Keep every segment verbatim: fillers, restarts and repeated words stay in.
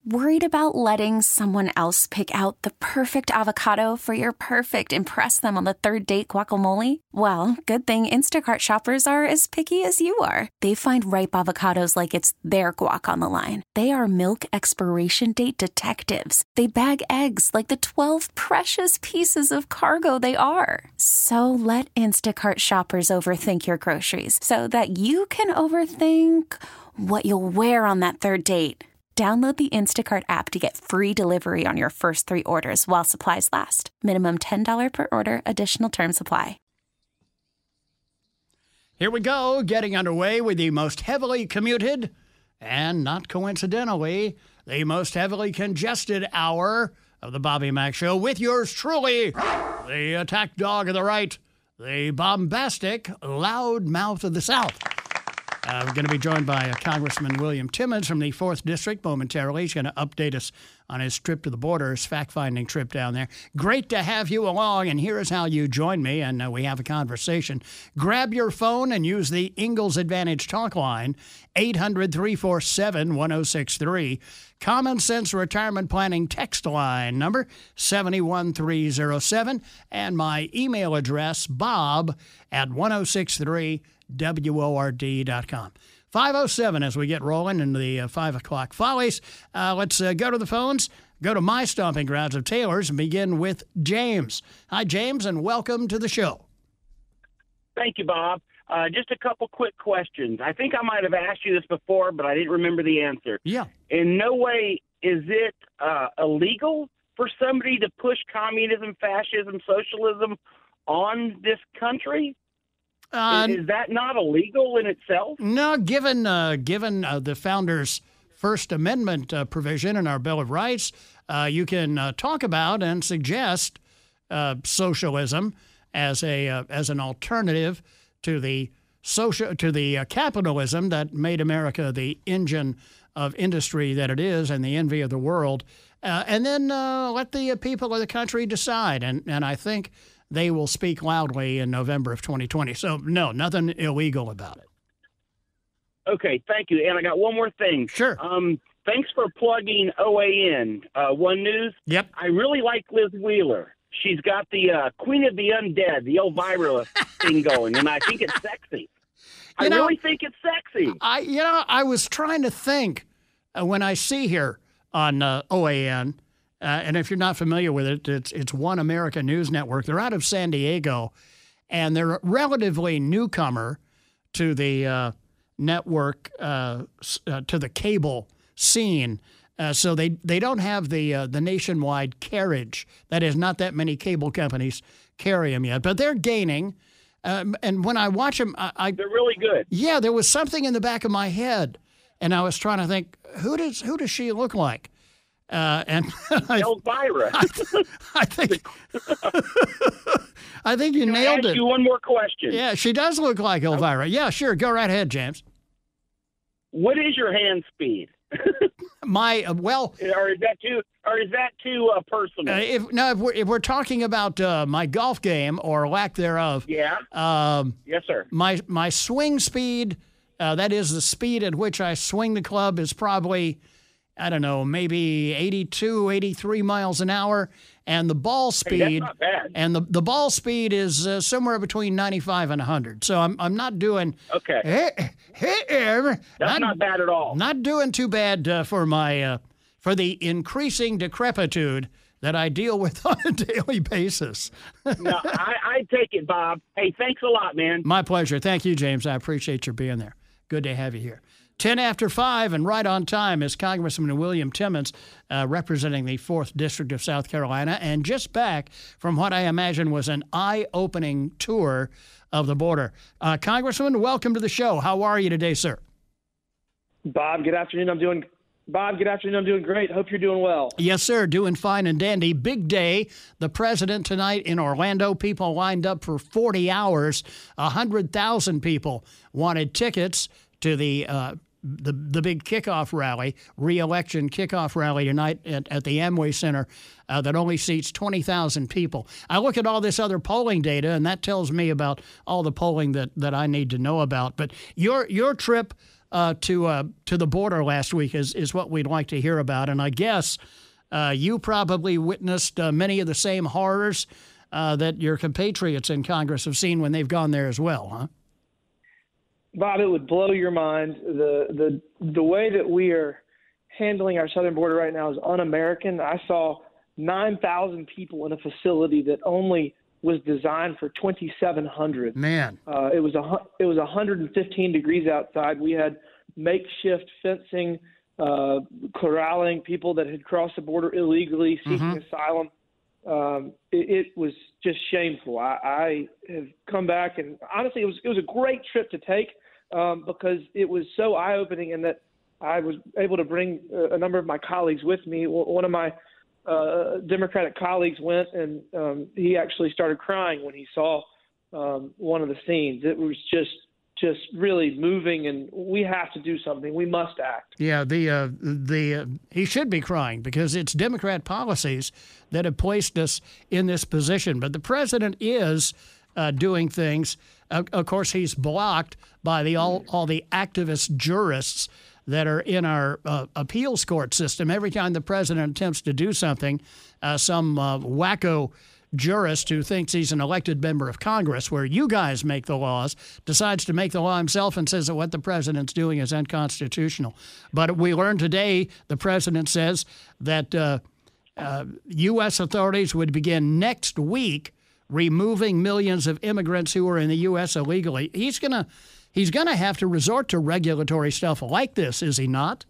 Worried about letting someone else pick out the perfect avocado for your perfect impress them on the third date guacamole? Well, good thing Instacart shoppers are as picky as you are. They find ripe avocados like it's their guac on the line. They are milk expiration date detectives. They bag eggs like the twelve precious pieces of cargo they are. So let Instacart shoppers overthink your groceries so that you can overthink what you'll wear on that third date. Download the Instacart app to get free delivery on your first three orders while supplies last. Minimum ten dollars per order. Additional terms apply. Here we go, getting underway with the most heavily commuted and, not coincidentally, the most heavily congested hour of the Bobby Mack Show with yours truly, the attack dog of the right, the bombastic loud mouth of the South. Uh, we're going to be joined by uh, Congressman William Timmons from the fourth District momentarily. He's going to update us on his trip to the border, his fact-finding trip down there. Great to have you along, and here is how you join me, and uh, we have a conversation. Grab your phone and use the Ingalls Advantage talk line, eight hundred, three four seven, one oh six three. Common Sense Retirement Planning text line number seven one three oh seven, and my email address, bob at ten sixty-three W O R D dot com. five oh seven as we get rolling into the uh, five o'clock follies. Uh, let's uh, go to the phones, go to my stomping grounds of Taylor's, and begin with James. Hi, James, and welcome to the show. Thank you, Bob. Uh, just a couple quick questions. I think I might have asked you this before, but I didn't remember the answer. Yeah. In no way is it uh, illegal for somebody to push communism, fascism, socialism on this country? Uh, is that not illegal in itself? No, given uh, given uh, the founders' First Amendment uh, provision in our Bill of Rights, uh, you can uh, talk about and suggest uh, socialism as a uh, as an alternative to the social to the uh, capitalism that made America the engine of industry that it is and the envy of the world, uh, and then uh, let the uh, people of the country decide. And and I think they will speak loudly in November of twenty twenty. So, no, nothing illegal about it. Okay, thank you. And I got one more thing. Sure. Um, thanks for plugging O A N, uh, One News. Yep. I really like Liz Wheeler. She's got the uh, Queen of the Undead, the Elvira thing going, and I think it's sexy. I you know, really think it's sexy. I, you know, I was trying to think uh, when I see her on uh, O A N, Uh, and if you're not familiar with it, it's it's One America News Network. They're out of San Diego, and they're a relatively newcomer to the uh, network, uh, uh, to the cable scene. Uh, so they, they don't have the uh, the nationwide carriage. That is, not that many cable companies carry them yet, but they're gaining. Um, and when I watch them, I, I they're really good. Yeah, there was something in the back of my head, and I was trying to think, who does who does she look like? Uh, and I, Elvira. I, I think I think you Can nailed I ask it. you one more question? Yeah, she does look like Elvira. Yeah, sure. Go right ahead, James. What is your hand speed? My uh, well, or is that too? Or is that too uh, personal? Uh, if no, if we're, if we're talking about uh, my golf game or lack thereof, yeah. Um, yes, sir. My my swing speed, uh, that is the speed at which I swing the club, is probably, I don't know, maybe eighty-two, eighty-three miles an hour. And the ball speed, hey, that's not bad. And the, the ball speed is uh, somewhere between ninety-five and one hundred. So I'm I'm not doing okay. Hey, hey, that's not, not bad at all. Not doing too bad uh, for my uh, for the increasing decrepitude that I deal with on a daily basis. No, I, I take it, Bob. Hey, thanks a lot, man. My pleasure. Thank you, James. I appreciate your being there. Good to have you here. ten after five, and right on time is Congressman William Timmons, uh, representing the fourth District of South Carolina, and just back from what I imagine was an eye-opening tour of the border. Uh, Congressman, welcome to the show. How are you today, sir? Bob, good afternoon. I'm doing Bob, good afternoon. I'm doing great. Hope you're doing well. Yes, sir. Doing fine and dandy. Big day. The president tonight in Orlando. People lined up for forty hours. one hundred thousand people wanted tickets to the uh, the the big kickoff rally, re-election kickoff rally tonight at, at the Amway Center uh, that only seats twenty thousand people. I look at all this other polling data, and that tells me about all the polling that, that I need to know about. But your your trip uh, to uh, to the border last week is, is what we'd like to hear about. And I guess uh, you probably witnessed uh, many of the same horrors uh, that your compatriots in Congress have seen when they've gone there as well, huh? Bob, it would blow your mind. The the the way that we are handling our southern border right now is un-American. I saw nine thousand people in a facility that only was designed for twenty-seven hundred. Man, uh, it was a it was one hundred fifteen degrees outside. We had makeshift fencing, uh, corralling people that had crossed the border illegally, seeking mm-hmm. asylum. Um, it, it was just shameful. I, I have come back, and honestly, it was it was a great trip to take um, because it was so eye-opening, in that I was able to bring a number of my colleagues with me. One of my uh, Democratic colleagues went, and um, he actually started crying when he saw um, one of the scenes. It was just just really moving, and we have to do something. We must act. Yeah, the uh, the uh, he should be crying, because it's Democrat policies that have placed us in this position. But the president is uh, doing things. Uh, of course, he's blocked by the all all the activist jurists that are in our uh, appeals court system. Every time the president attempts to do something, uh, some uh, wacko jurist who thinks he's an elected member of Congress, where you guys make the laws, decides to make the law himself and says that what the president's doing is unconstitutional. But we learned today the president says that uh, uh, U S authorities would begin next week removing millions of immigrants who are in the U S illegally. He's gonna he's gonna have to resort to regulatory stuff like this, is he not?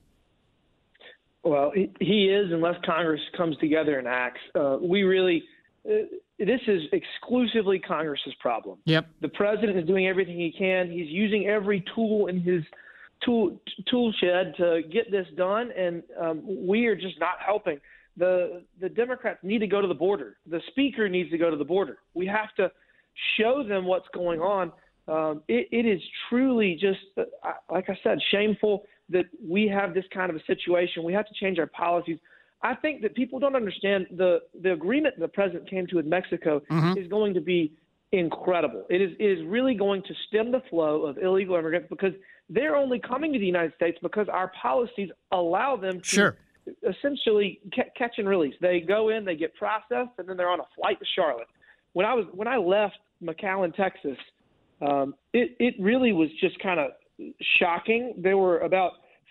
Well, he is, unless Congress comes together and acts. Uh, we really. Uh, this is exclusively Congress's problem. Yep. The president is doing everything he can. He's using every tool in his tool tool shed to get this done, and um, we are just not helping. The the Democrats need to go to the border. The speaker needs to go to the border. We have to show them what's going on. Um, it, it is truly just, uh, like I said, shameful that we have this kind of a situation. We have to change our policies. I think that people don't understand the, the agreement the president came to with Mexico mm-hmm. is going to be incredible. It is, it is really going to stem the flow of illegal immigrants, because they're only coming to the United States because our policies allow them to sure. essentially ca- catch and release. They go in, they get processed, and then they're on a flight to Charlotte. When I was when I left McAllen, Texas, um, it, it really was just kind of shocking. There were about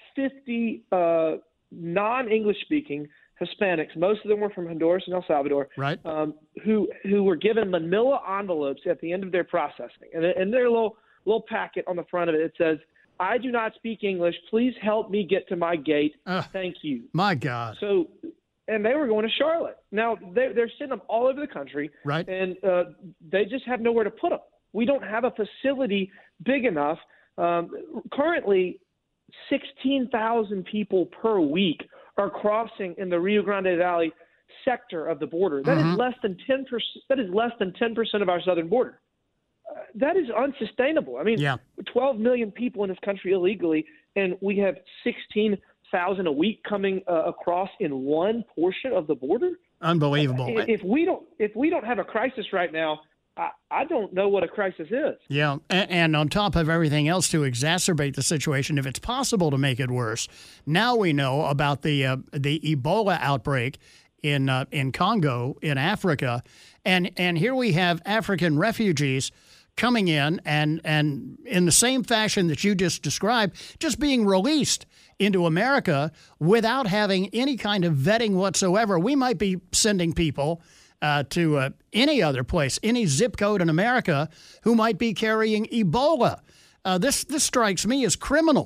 fifty uh, non-English speaking Hispanics, most of them were from Honduras and El Salvador, right? Um, who who were given manila envelopes at the end of their processing, and in their little little packet on the front of it, it says, "I do not speak English. Please help me get to my gate. Uh, Thank you." My God. So, and they were going to Charlotte. Now they're they're sending them all over the country, right? And uh, they just have nowhere to put them. We don't have a facility big enough. Um, currently, sixteen thousand people per week are crossing in the Rio Grande Valley sector of the border. That mm-hmm. is less than ten percent. That is less than ten percent of our southern border. Uh, that is unsustainable. I mean, yeah. twelve million people in this country illegally, and we have sixteen thousand a week coming uh, across in one portion of the border. Unbelievable. Uh, if we don't, if we don't have a crisis right now, I, I don't know what a crisis is. Yeah, and, and on top of everything else, to exacerbate the situation, if it's possible to make it worse, now we know about the uh, the Ebola outbreak in uh, in Congo, in Africa, and and here we have African refugees coming in and and in the same fashion that you just described, just being released into America without having any kind of vetting whatsoever. We might be sending people Uh, to uh, any other place, any zip code in America, who might be carrying Ebola. Uh, this this strikes me as criminal.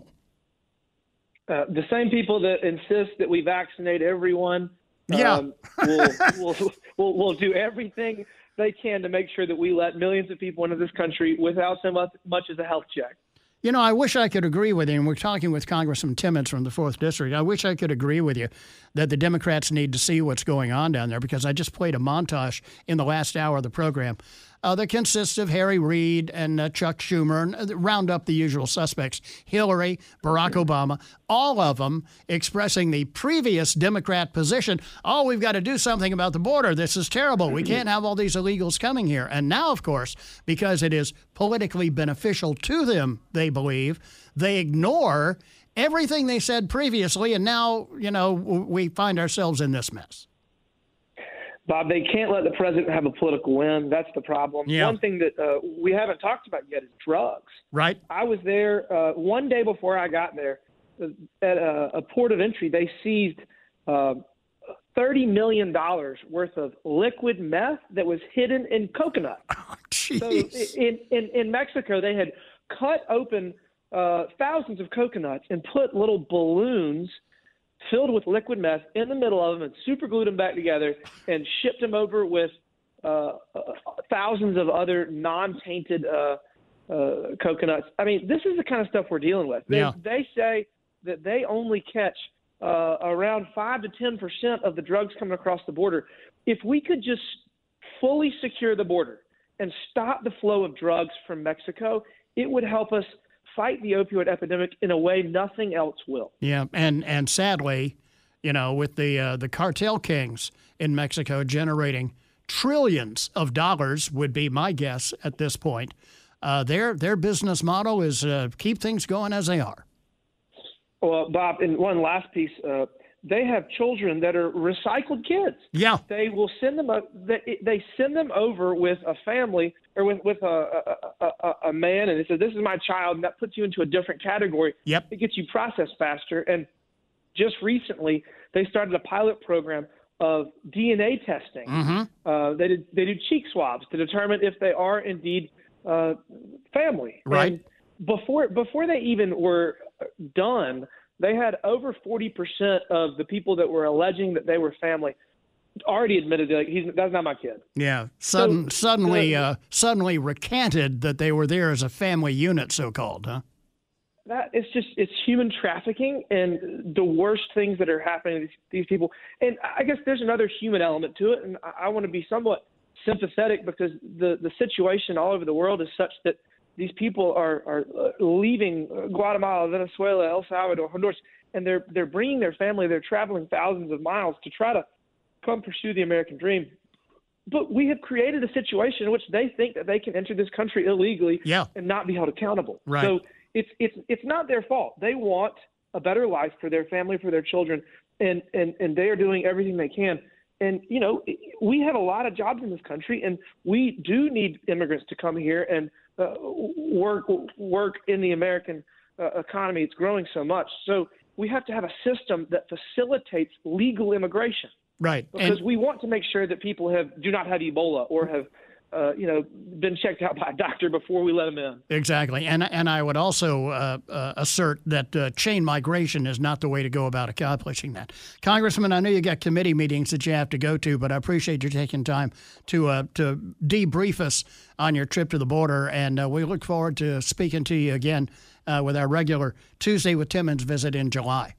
Uh, the same people that insist that we vaccinate everyone yeah. um, will, will, will, will do everything they can to make sure that we let millions of people into this country without so much, much as a health check. You know, I wish I could agree with you, and we're talking with Congressman Timmons from the fourth District. I wish I could agree with you that the Democrats need to see what's going on down there, because I just played a montage in the last hour of the program uh, that consists of Harry Reid and uh, Chuck Schumer, and uh, round up the usual suspects, Hillary, Barack Obama, all of them expressing the previous Democrat position. Oh, we've got to do something about the border. This is terrible. We can't have all these illegals coming here. And now, of course, because it is politically beneficial to them, they believe, they ignore everything they said previously, and now, you know, we find ourselves in this mess. Bob, they can't let the president have a political win. That's the problem. Yeah. One thing that uh, we haven't talked about yet is drugs. Right. I was there uh, one day before I got there. Uh, at a, a port of entry, they seized uh, thirty million dollars worth of liquid meth that was hidden in coconut. Oh, jeez. So in, in, in Mexico, they had cut open uh, thousands of coconuts and put little balloons filled with liquid meth in the middle of them and super glued them back together and shipped them over with uh, uh, thousands of other non-tainted uh, uh, coconuts. I mean, this is the kind of stuff we're dealing with. They, Yeah. they say that they only catch uh, around five to ten percent of the drugs coming across the border. If we could just fully secure the border and stop the flow of drugs from Mexico, it would help us fight the opioid epidemic in a way nothing else will. Yeah, and and sadly, you know, with the uh, the cartel kings in Mexico generating trillions of dollars, would be my guess at this point. Uh, their their business model is uh, keep things going as they are. Well, Bob, and one last piece, uh, they have children that are recycled kids. Yeah. They will send them, a, they, they send them over with a family or with, with a, a, a, a man, and they say, this is my child, and that puts you into a different category. Yep. It gets you processed faster. And just recently, they started a pilot program of D N A testing. Mm-hmm. Uh, they, did, they do cheek swabs to determine if they are indeed uh, family. Right. And before, before they even were done, they had over forty percent of the people that were alleging that they were family already admitted that he's that's not my kid. Yeah, Sudden, So, suddenly, uh, uh, suddenly recanted that they were there as a family unit, so called, huh? That it's just it's human trafficking and the worst things that are happening to these, these people. And I guess there's another human element to it, and I, I want to be somewhat sympathetic because the the situation all over the world is such that these people are, are leaving Guatemala, Venezuela, El Salvador, Honduras, and they're they're bringing their family. They're traveling thousands of miles to try to come pursue the American dream. But we have created a situation in which they think that they can enter this country illegally Yeah. and not be held accountable. Right. So it's it's it's not their fault. They want a better life for their family, for their children, and and and they are doing everything they can. And, you know, we have a lot of jobs in this country, and we do need immigrants to come here and uh, work work in the American uh, economy. It's growing so much. So we have to have a system that facilitates legal immigration. Right. Because And, we want to make sure that people have do not have Ebola or have, uh, you know, been checked out by a doctor before we let them in. exactly. And and I would also uh, uh, assert that uh, chain migration is not the way to go about accomplishing that. Congressman, I know you got committee meetings that you have to go to, but I appreciate you taking time to uh, to debrief us on your trip to the border, and uh, we look forward to speaking to you again uh, with our regular Tuesday with Timmons visit in July.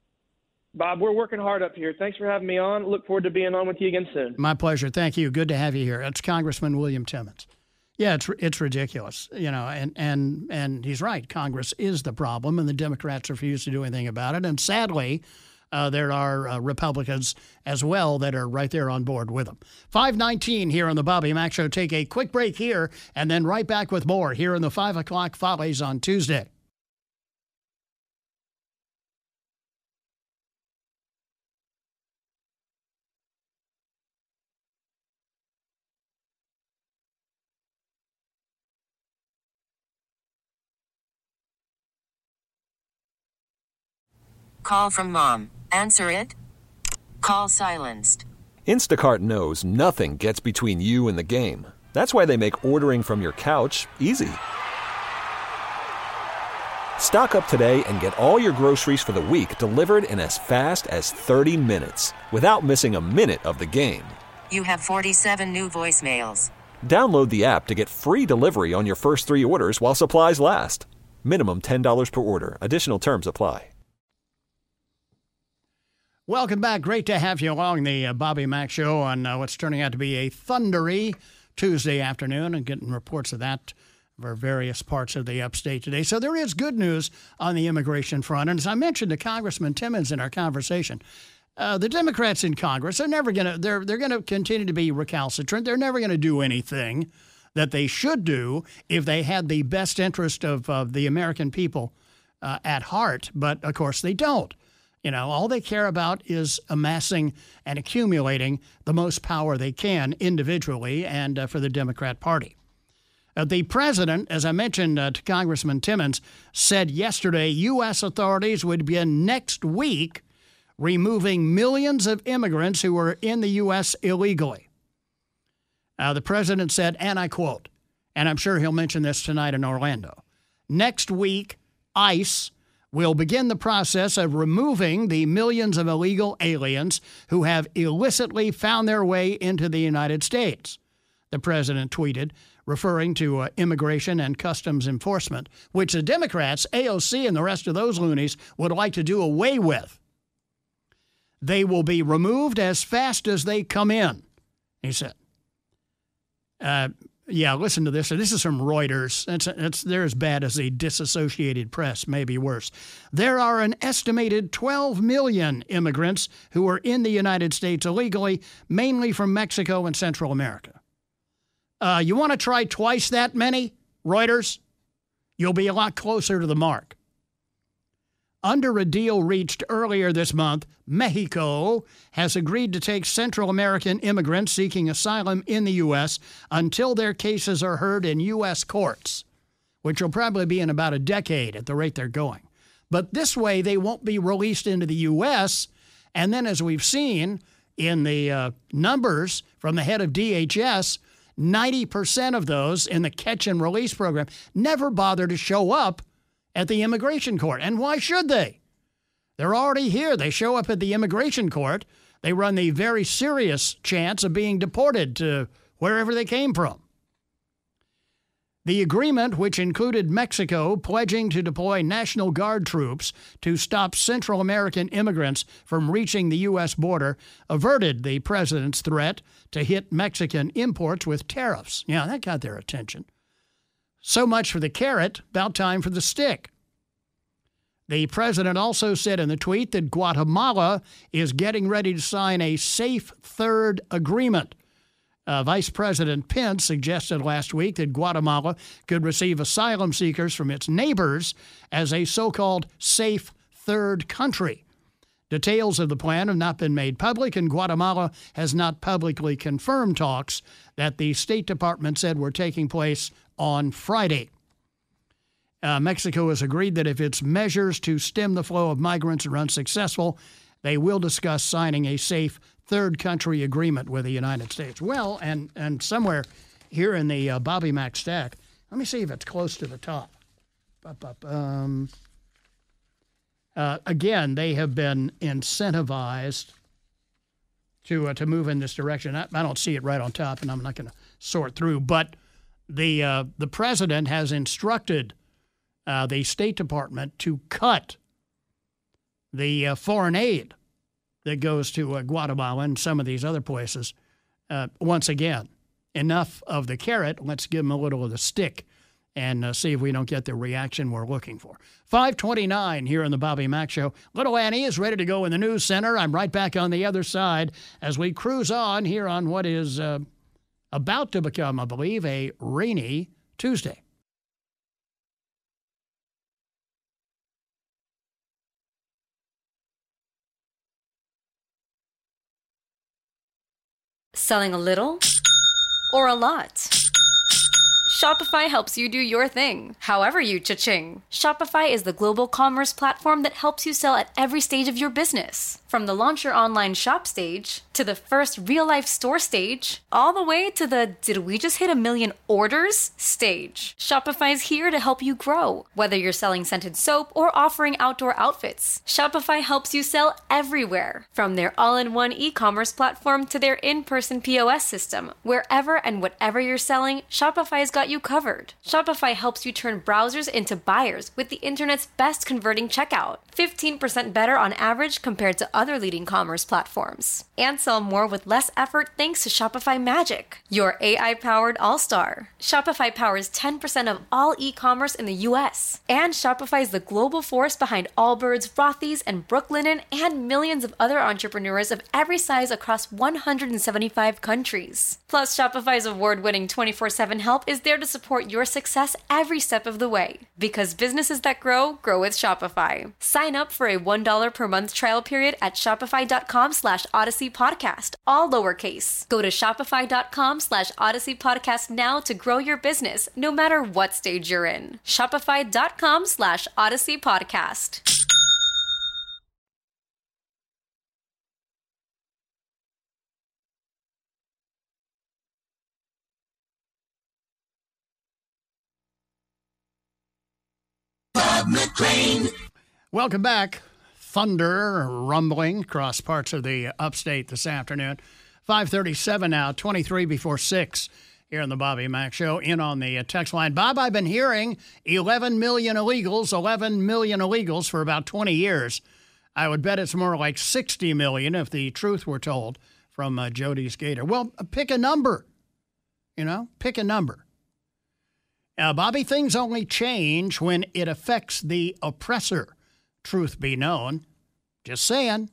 Bob, we're working hard up here. Thanks for having me on. Look forward to being on with you again soon. My pleasure. Thank you. Good to have you here. It's Congressman William Timmons. Yeah, it's it's ridiculous, you know, and, and, and he's right. Congress is the problem, and the Democrats refuse to do anything about it. And sadly, uh, there are uh, Republicans as well that are right there on board with them. five nineteen here on the Bobby Mack Show. Take a quick break here, and then right back with more here in the five o'clock Follies on Tuesday. Call from mom. Answer it. Call silenced. Instacart knows nothing gets between you and the game. That's why they make ordering from your couch easy. Stock up today and get all your groceries for the week delivered in as fast as thirty minutes without missing a minute of the game. You have forty-seven new voicemails. Download the app to get free delivery on your first three orders while supplies last. Minimum ten dollars per order. Additional terms apply. Welcome back. Great to have you along the uh, Bobby Mack Show on uh, what's turning out to be a thundery Tuesday afternoon and getting reports of that for various parts of the upstate today. So there is good news on the immigration front. And as I mentioned to Congressman Timmons in our conversation, uh, the Democrats in Congress are never going to, they're, they're going to continue to be recalcitrant. They're never going to do anything that they should do if they had the best interest of, of the American people uh, at heart. But, of course, they don't. You know, all they care about is amassing and accumulating the most power they can individually and uh, for the Democrat Party. Uh, the president, as I mentioned uh, to Congressman Timmons, said yesterday U S authorities would begin next week removing millions of immigrants who were in the U S illegally. Uh, the president said, and I quote, and I'm sure he'll mention this tonight in Orlando, next week, ICE will begin the process of removing the millions of illegal aliens who have illicitly found their way into the United States, the president tweeted, referring to uh, Immigration and Customs Enforcement, which the Democrats, A O C, and the rest of those loonies would like to do away with. They will be removed as fast as they come in, he said. Uh, yeah, listen to this. This is from Reuters. It's, it's, they're as bad as the disassociated press, maybe worse. There are an estimated twelve million immigrants who are in the United States illegally, mainly from Mexico and Central America. Uh, you want to try twice that many, Reuters? You'll be a lot closer to the mark. Under a deal reached earlier this month, Mexico has agreed to take Central American immigrants seeking asylum in the U S until their cases are heard in U S courts, which will probably be in about a decade at the rate they're going. But this way, they won't be released into the U S, and then as we've seen in the uh, numbers from the head of D H S, ninety percent of those in the catch and release program never bother to show up at the immigration court. And why should they? They're already here. They show up at the immigration court. They run the very serious chance of being deported to wherever they came from. The agreement, which included Mexico pledging to deploy National Guard troops to stop Central American immigrants from reaching the U S border, averted the president's threat to hit Mexican imports with tariffs. Yeah, that got their attention. So much for the carrot, about time for the stick. The president also said in the tweet that Guatemala is getting ready to sign a safe third agreement. Uh, Vice President Pence suggested last week that Guatemala could receive asylum seekers from its neighbors as a so-called safe third country. Details of the plan have not been made public, and Guatemala has not publicly confirmed talks that the State Department said were taking place on Friday. Uh, Mexico has agreed that if its measures to stem the flow of migrants are unsuccessful, they will discuss signing a safe third country agreement with the United States. Well, and, and somewhere here in the uh, Bobby Mack stack, let me see if it's close to the top. Up, up, um, uh, again, they have been incentivized to uh, to move in this direction. I, I don't see it right on top, and I'm not going to sort through, but The uh, the president has instructed uh, the State Department to cut the uh, foreign aid that goes to uh, Guatemala and some of these other places. Uh, once again, enough of the carrot. Let's give them a little of the stick and uh, see if we don't get the reaction we're looking for. five twenty-nine here on the Bobby Mack Show. Little Annie is ready to go in the news center. I'm right back on the other side as we cruise on here on what is Uh, about to become, I believe, a rainy Tuesday. Selling a little or a lot? Shopify helps you do your thing, however you cha-ching. Shopify is the global commerce platform that helps you sell at every stage of your business. From the launch your online shop stage, to the first real-life store stage, all the way to the did we just hit a million orders stage. Shopify's here to help you grow. Whether you're selling scented soap or offering outdoor outfits, Shopify helps you sell everywhere. From their all-in-one e-commerce platform to their in-person P O S system, wherever and whatever you're selling, Shopify's got got you covered. Shopify helps you turn browsers into buyers with the internet's best converting checkout, fifteen percent better on average compared to other leading commerce platforms. And sell more with less effort thanks to Shopify Magic, your A I-powered all-star. Shopify powers ten percent of all e-commerce in the U S. And Shopify is the global force behind Allbirds, Rothy's, and Brooklinen, and millions of other entrepreneurs of every size across one hundred seventy-five countries. Plus, Shopify's award-winning twenty-four seven help is there to support your success every step of the way. Because businesses that grow, grow with Shopify. Sign up for a one dollar per month trial period at shopify.com slash Odyssey Podcast, all lowercase. Go to shopify.com slash Odyssey Podcast now to grow your business, no matter what stage you're in. Shopify.com slash Odyssey Podcast. Bob McLean. Welcome back. Thunder rumbling across parts of the upstate this afternoon. five thirty-seven now, twenty-three before six here on the Bobby Mack Show. In on the text line. Bob, I've been hearing eleven million illegals, eleven million illegals for about twenty years. I would bet it's more like sixty million if the truth were told from uh, Jody's Gator. Well, pick a number. You know, pick a number. Uh, Bobby, things only change when it affects the oppressor. Truth be known. Just saying.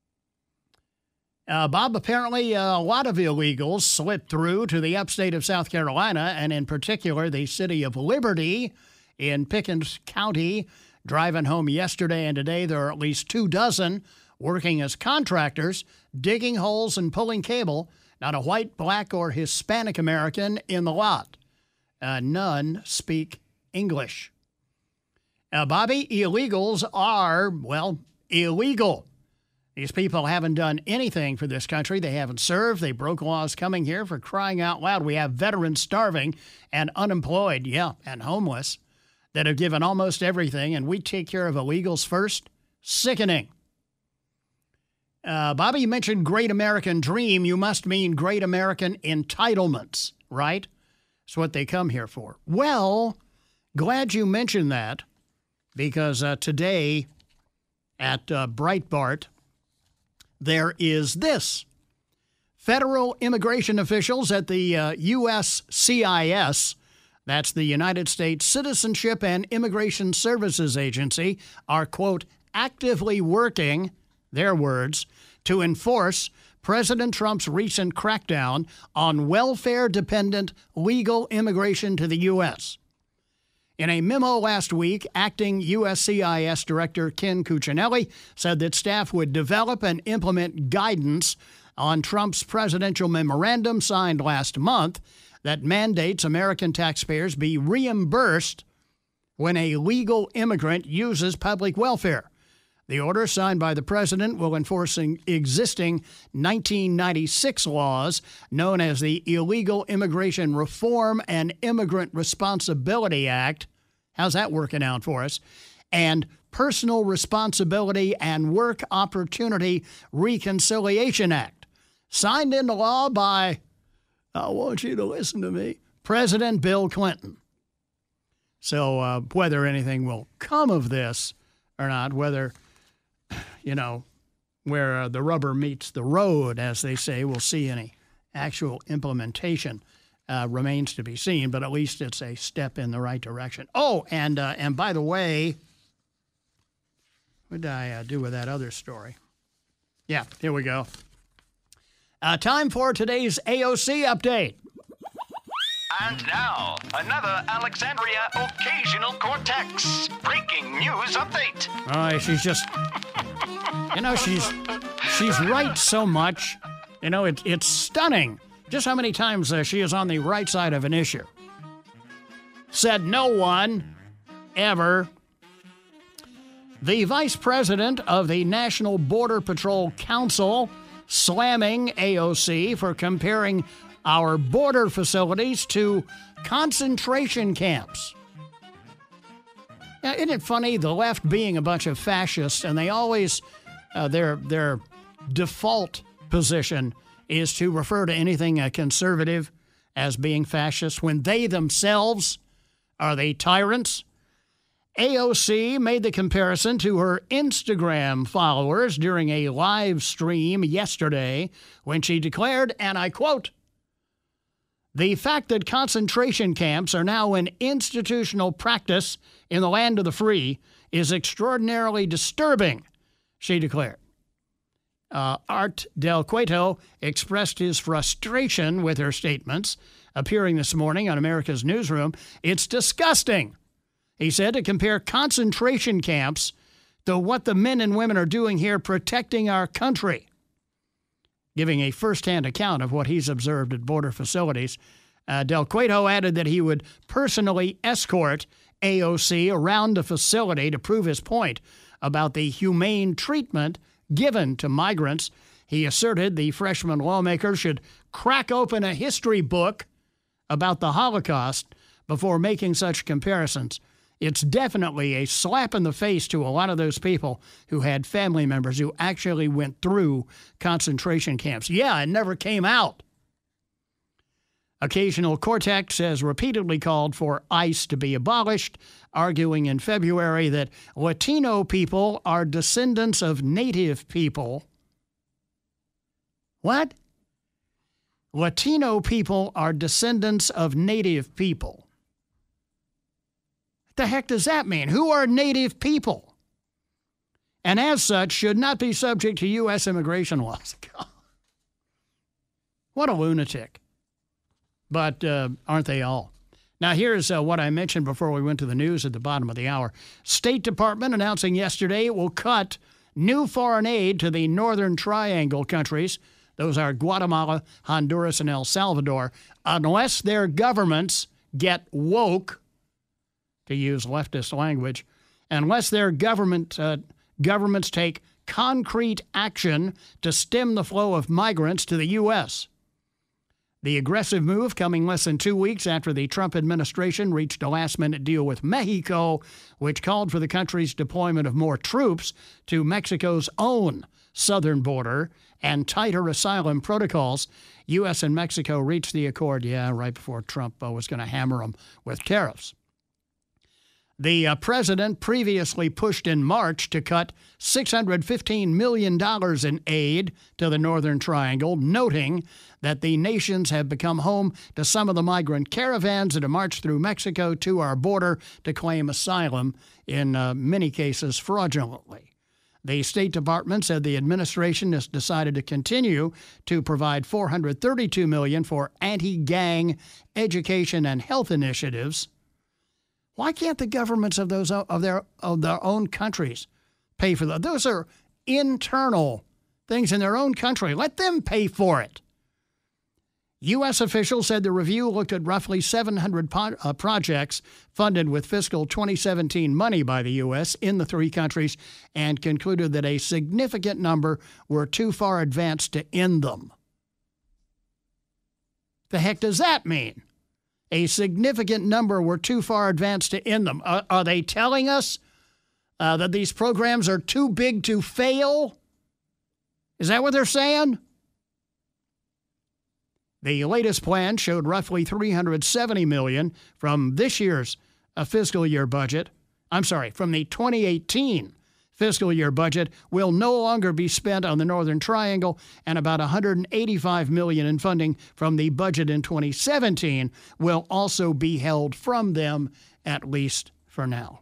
Uh, Bob, apparently uh, a lot of illegals slipped through to the upstate of South Carolina, and in particular the city of Liberty in Pickens County. Driving home yesterday and today, there are at least two dozen working as contractors, digging holes and pulling cable. Not a white, black, or Hispanic American in the lot. Uh, none speak English. Uh, Bobby, illegals are, well, illegal. These people haven't done anything for this country. They haven't served. They broke laws coming here, for crying out loud. We have veterans starving and unemployed, yeah, and homeless, that have given almost everything, and we take care of illegals first? Sickening. Uh, Bobby, you mentioned Great American Dream. You must mean Great American Entitlements, right? That's what they come here for. Well, glad you mentioned that, because uh, today at uh, Breitbart, there is this. Federal immigration officials at the uh, U S C I S, that's the United States Citizenship and Immigration Services Agency, are, quote, actively working, their words, to enforce President Trump's recent crackdown on welfare-dependent legal immigration to the U S. In a memo last week, acting U S C I S Director Ken Cuccinelli said that staff would develop and implement guidance on Trump's presidential memorandum signed last month that mandates American taxpayers be reimbursed when a legal immigrant uses public welfare. The order, signed by the president, will enforce existing nineteen ninety-six laws known as the Illegal Immigration Reform and Immigrant Responsibility Act. How's that working out for us? And Personal Responsibility and Work Opportunity Reconciliation Act, signed into law by, I want you to listen to me, President Bill Clinton. So uh, whether anything will come of this or not, whether, you know, where uh, the rubber meets the road, as they say, we'll see any actual implementation uh, remains to be seen, but at least it's a step in the right direction. Oh, and uh, and by the way, what did I uh, do with that other story? Yeah, here we go. Uh, time for today's A O C update. And now, another Alexandria Occasional Cortex breaking news update. All right, she's just, you know, she's she's right so much. You know, it, it's stunning just how many times uh, she is on the right side of an issue. Said no one ever. The vice president of the National Border Patrol Council slamming A O C for comparing our border facilities to concentration camps. Now, isn't it funny, the left being a bunch of fascists, and they always, uh, their their default position is to refer to anything uh, conservative as being fascist when they themselves are the tyrants. A O C made the comparison to her Instagram followers during a live stream yesterday when she declared, and I quote, "The fact that concentration camps are now an institutional practice in the land of the free is extraordinarily disturbing," she declared. Uh, Art Del Cueto expressed his frustration with her statements, appearing this morning on America's Newsroom. "It's disgusting," he said, "to compare concentration camps to what the men and women are doing here protecting our country." Giving a first-hand account of what he's observed at border facilities, uh, Del Cueto added that he would personally escort A O C around the facility to prove his point about the humane treatment given to migrants. He asserted the freshman lawmaker should crack open a history book about the Holocaust before making such comparisons. It's definitely a slap in the face to a lot of those people who had family members who actually went through concentration camps. Yeah, it never came out. Occasional Cortex has repeatedly called for ICE to be abolished, arguing in February that Latino people are descendants of Native people. What? Latino people are descendants of Native people. What the heck does that mean? Who are Native people? And as such, should not be subject to U S immigration laws. What a lunatic. But uh, aren't they all? Now, here's uh, what I mentioned before we went to the news at the bottom of the hour. State Department announcing yesterday it will cut new foreign aid to the Northern Triangle countries. Those are Guatemala, Honduras, and El Salvador, unless their governments get woke, to use leftist language, unless their government uh, governments take concrete action to stem the flow of migrants to the U S The aggressive move coming less than two weeks after the Trump administration reached a last-minute deal with Mexico, which called for the country's deployment of more troops to Mexico's own southern border and tighter asylum protocols. U S and Mexico reached the accord, yeah, right before Trump uh, was going to hammer them with tariffs. The uh, president previously pushed in March to cut six hundred fifteen million dollars in aid to the Northern Triangle, noting that the nations have become home to some of the migrant caravans that have marched through Mexico to our border to claim asylum, in uh, many cases fraudulently. The State Department said the administration has decided to continue to provide four hundred thirty-two million dollars for anti-gang education and health initiatives. Why can't the governments of those of their of their own countries pay for that? Those are internal things in their own country. Let them pay for it. U S officials said the review looked at roughly seven hundred po- uh, projects funded with fiscal twenty seventeen money by the U S in the three countries and concluded that a significant number were too far advanced to end them. The heck does that mean? A significant number were too far advanced to end them. Are, are they telling us uh, that these programs are too big to fail? Is that what they're saying? The latest plan showed roughly three hundred seventy million dollars from this year's uh, fiscal year budget. I'm sorry, from the twenty eighteen fiscal year budget will no longer be spent on the Northern Triangle, and about one hundred eighty-five million dollars in funding from the budget in twenty seventeen will also be held from them, at least for now.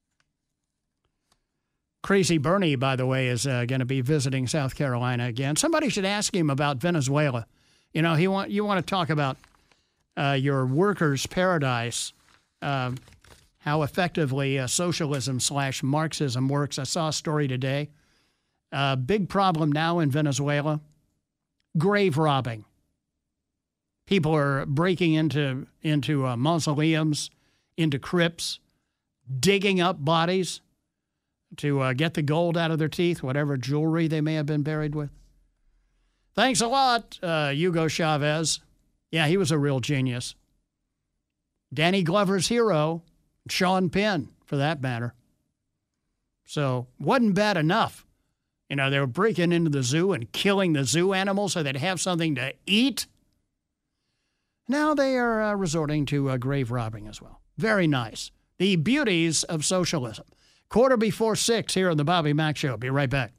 Crazy Bernie, by the way, is uh, going to be visiting South Carolina again. Somebody should ask him about Venezuela. You know, he want you want to talk about uh, your workers' paradise, uh, how effectively uh, socialism slash Marxism works. I saw a story today. Uh, big problem now in Venezuela, grave robbing. People are breaking into, into uh, mausoleums, into crypts, digging up bodies to uh, get the gold out of their teeth, whatever jewelry they may have been buried with. Thanks a lot, uh, Hugo Chavez. Yeah, he was a real genius. Danny Glover's hero, Sean Penn, for that matter. So, wasn't bad enough. You know, they were breaking into the zoo and killing the zoo animals so they'd have something to eat. Now they are uh, resorting to uh, grave robbing as well. Very nice. The beauties of socialism. Quarter before six here on the Bobby Mack Show. Be right back.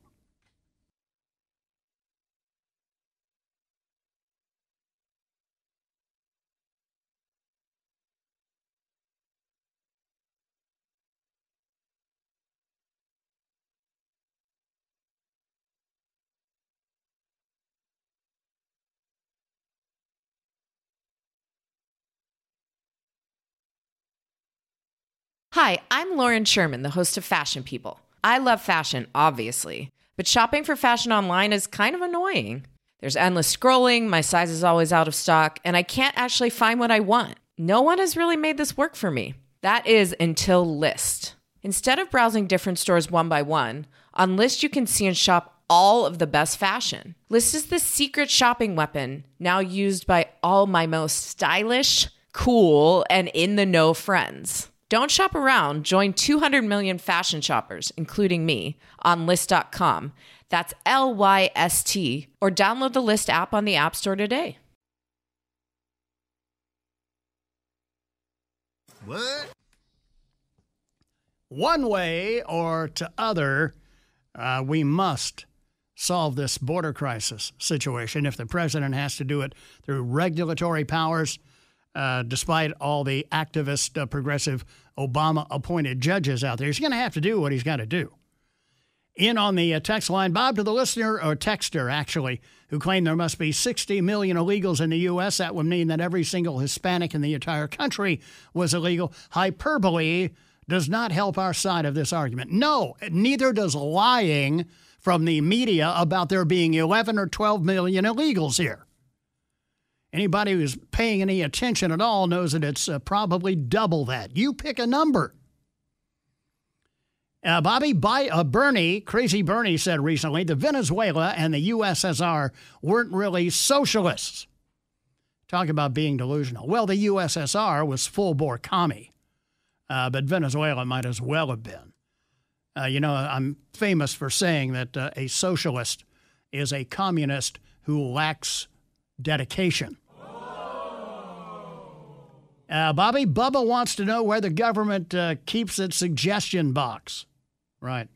Hi, I'm Lauren Sherman, the host of Fashion People. I love fashion, obviously, but shopping for fashion online is kind of annoying. There's endless scrolling, my size is always out of stock, and I can't actually find what I want. No one has really made this work for me. That is until Lyst. Instead of browsing different stores one by one, on Lyst you can see and shop all of the best fashion. Lyst is the secret shopping weapon now used by all my most stylish, cool, and in-the-know friends. Don't shop around. Join two hundred million fashion shoppers, including me, on Lyst dot com. That's L Y S T. Or download the Lyst app on the App Store today. What? One way or to other, uh, we must solve this border crisis situation. If the president has to do it through regulatory powers, Uh, despite all the activist, uh, progressive, Obama-appointed judges out there, he's going to have to do what he's got to do. In on the uh, text line, Bob, to the listener, or texter, actually, who claimed there must be sixty million illegals in the U S, that would mean that every single Hispanic in the entire country was illegal. Hyperbole does not help our side of this argument. No, neither does lying from the media about there being eleven or twelve million illegals here. Anybody who's paying any attention at all knows that it's uh, probably double that. You pick a number. Uh, Bobby, by, uh, Bernie, Crazy Bernie said recently, the Venezuela and the U S S R weren't really socialists. Talk about being delusional. Well, the U S S R was full-bore commie, uh, but Venezuela might as well have been. Uh, you know, I'm famous for saying that uh, a socialist is a communist who lacks dedication. Uh, Bobby, Bubba wants to know where the government uh, keeps its suggestion box. Right.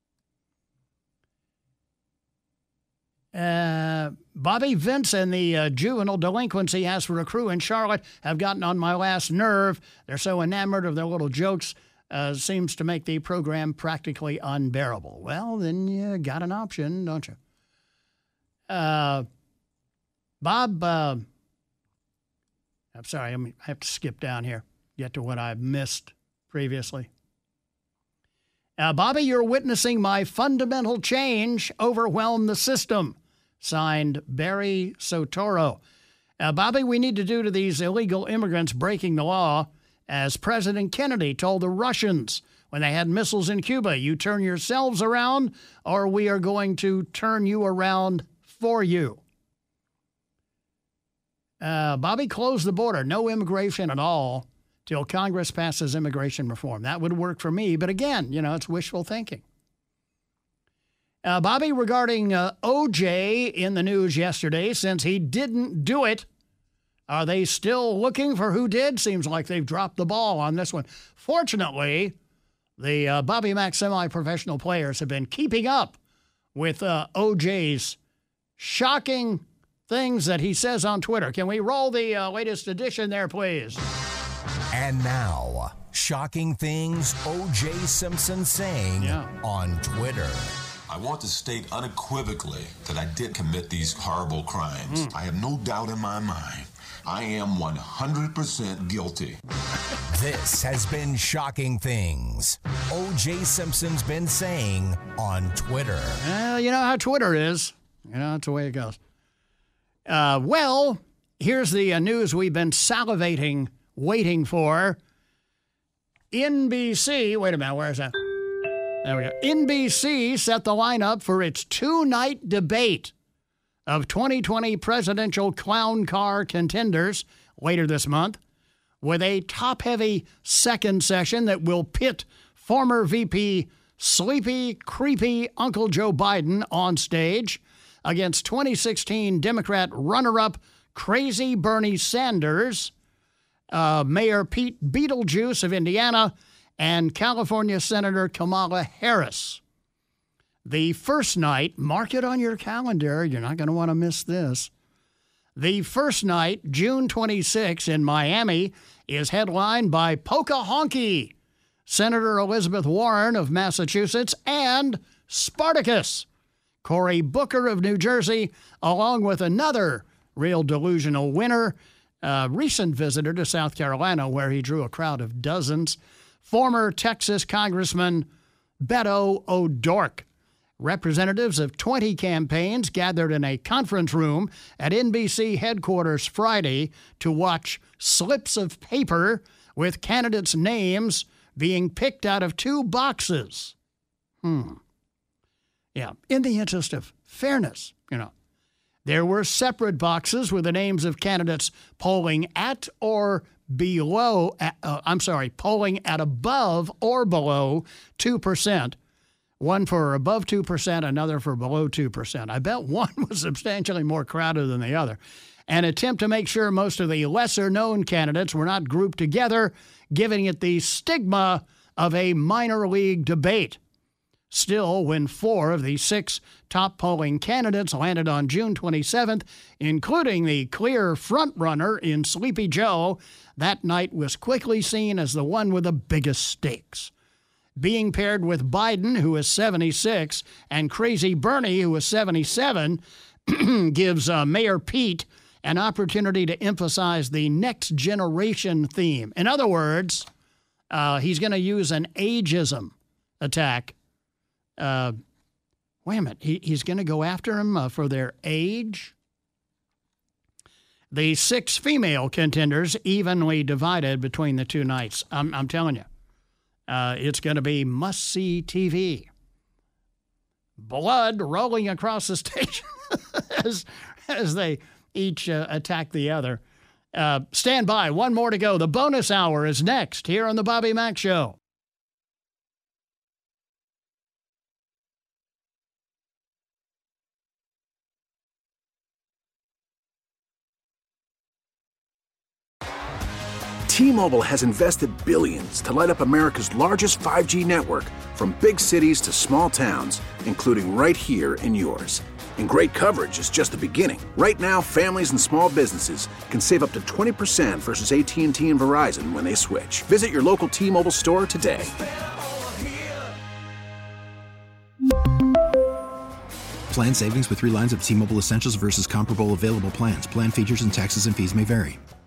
Uh, Bobby, Vince and the uh, juvenile delinquency has for a crew in Charlotte have gotten on my last nerve. They're so enamored of their little jokes, uh, seems to make the program practically unbearable. Well, then you got an option, don't you? Uh, Bob, uh, I'm sorry, I have to skip down here, get to what I've missed previously. Uh, Bobby, you're witnessing my fundamental change overwhelm the system. Signed, Barry Sotoro. Uh, Bobby, we need to do to these illegal immigrants breaking the law as President Kennedy told the Russians when they had missiles in Cuba. You turn yourselves around or we are going to turn you around for you. Uh, Bobby, close the border. No immigration at all till Congress passes immigration reform. That would work for me. But again, you know, it's wishful thinking. Uh, Bobby, regarding uh, O J in the news yesterday, since he didn't do it, are they still looking for who did? Seems like they've dropped the ball on this one. Fortunately, the uh, Bobby Mack semi-professional players have been keeping up with uh, O J's shocking things that he says on Twitter. Can we roll the uh, latest edition there, please? And now, shocking things O J Simpson saying yeah. on Twitter. I want to state unequivocally that I did commit these horrible crimes. Mm. I have no doubt in my mind. I am one hundred percent guilty. This has been Shocking Things O J Simpson's been saying on Twitter. Well, you know how Twitter is. You know, that's the way it goes. Uh, well, here's the uh, news we've been salivating, waiting for. N B C, wait a minute, where is that? There we go. N B C set the lineup for its two-night debate of twenty twenty presidential clown car contenders later this month, with a top-heavy second session that will pit former V P Sleepy, Creepy Uncle Joe Biden on stage against twenty sixteen Democrat runner-up Crazy Bernie Sanders, uh, Mayor Pete Beetlejuice of Indiana, and California Senator Kamala Harris. The first night, mark it on your calendar, you're not going to want to miss this. The first night, June twenty-sixth in Miami, is headlined by Pocahontas, Senator Elizabeth Warren of Massachusetts, and Spartacus, Cory Booker of New Jersey, along with another real delusional winner, a recent visitor to South Carolina where he drew a crowd of dozens, former Texas Congressman Beto O'Rourke. Representatives of twenty campaigns gathered in a conference room at N B C headquarters Friday to watch slips of paper with candidates' names being picked out of two boxes. Hmm. Yeah, in the interest of fairness, you know. There were separate boxes with the names of candidates polling at or below, uh, I'm sorry, polling at above or below two percent. One for above two percent, another for below two percent. I bet one was substantially more crowded than the other. An attempt to make sure most of the lesser-known candidates were not grouped together, giving it the stigma of a minor league debate. Still, when four of the six top polling candidates landed on June twenty-seventh, including the clear frontrunner in Sleepy Joe, that night was quickly seen as the one with the biggest stakes. Being paired with Biden, who is seventy-six, and Crazy Bernie, who is seventy-seven, gives uh, Mayor Pete an opportunity to emphasize the next generation theme. In other words, uh, he's going to use an ageism attack. Uh, wait a minute. He, he's going to go after them uh, for their age? The six female contenders evenly divided between the two nights. I'm, I'm telling you. Uh, it's going to be must-see T V. Blood rolling across the station as, as they each uh, attack the other. Uh, stand by. One more to go. The bonus hour is next here on The Bobby Mack Show. T-Mobile has invested billions to light up America's largest five G network, from big cities to small towns, including right here in yours. And great coverage is just the beginning. Right now, families and small businesses can save up to twenty percent versus A T and T and Verizon when they switch. Visit your local T-Mobile store today. Plan savings with three lines of T-Mobile Essentials versus comparable available plans. Plan features and taxes and fees may vary.